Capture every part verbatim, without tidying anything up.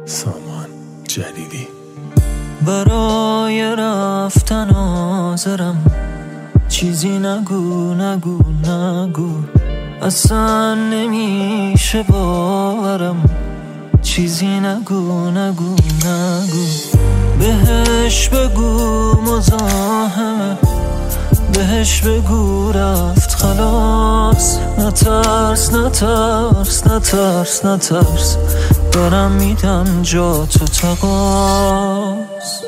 سامان جلیلی. برای رفتن حاضرم، چیزی نگو نگو نگو، اصلا نمیشه باورم، چیزی نگو نگو نگو. بهش بگو مزاحمه، بهش بگو رفت خلاص. نترس نترس نترس نترس، دارم میدم جا تو تقاس.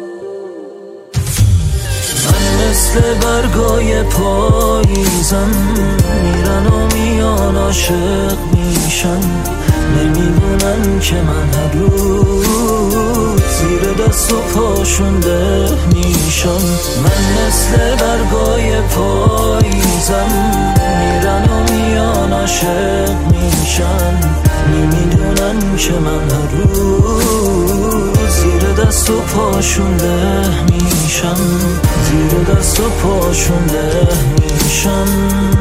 من مثل برگای پاییزم، میرن و میان عاشق میشن، نمیدونن که من هر روز زیر دست و پاشون ده میشم. من مثل برگای پاییزم، میرن و میان عاشق میشن، نمیدونن که من هر روز زیر دست و پاشون ده میشم، زیر دست و پاشون ده میشم.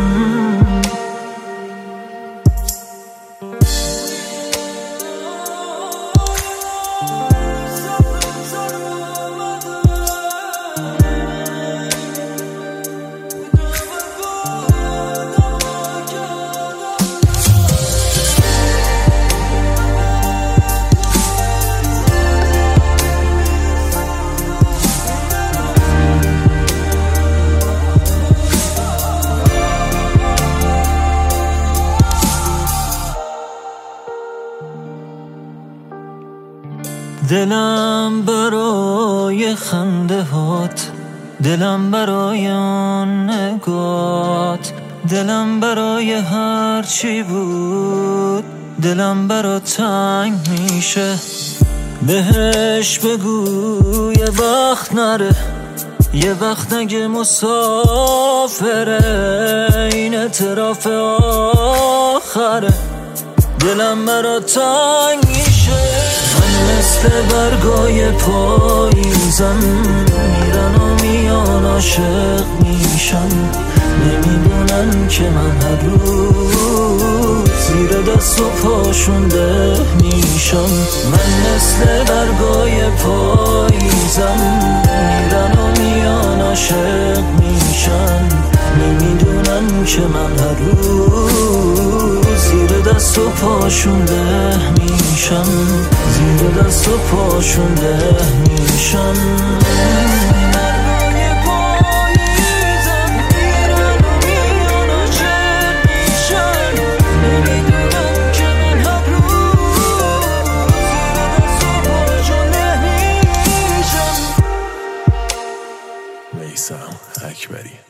دلم برای خنده هات، دلم برای آن نگات، دلم برای هر چی بود، دلم برا تنگ میشه. بهش بگو یه وقت نره، یه وقت نگه مسافره، این اعتراف آخره، دلم برا تنگ میشه. من مثل برگای پاییزم، میرن و میان عاشق میشن، نمیدونن که من هر روز زیر دست و پاشون ده میشم. من مثل برگای پاییزم، میرن و میان عاشق میشن، نمیدونن که من هر روز زیر دست و پاشون ده میشم، زیر دست و پاشون ده میشم. میثم اکبری.